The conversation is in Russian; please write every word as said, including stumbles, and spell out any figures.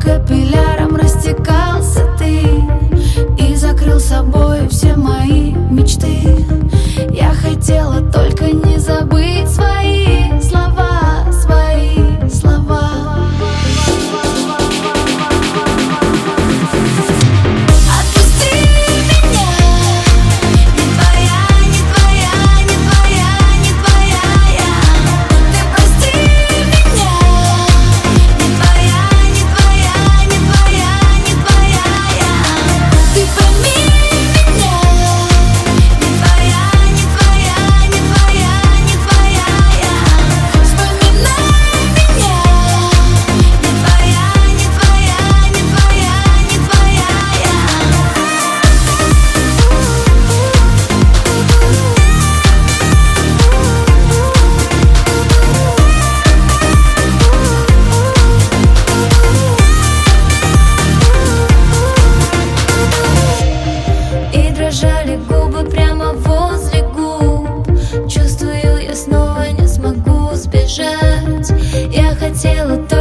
капилляром растекался ты и закрыл собой все мои мечты. Я хотела только не забыть свои слова, свои слова. Отпусти меня, не твоя, не твоя, не твоя, не твоя я. Ты прости меня, не твоя, не твоя, не твоя, не твоя я. Ты пойми меня, не твоя, не твоя, не твоя, не твоя я. Вспоминай меня, не твоя, не твоя, не твоя, не твоя я. И дрожали губы прямо возле губ. Чувствую, я снова не смогу сбежать. Я хотела только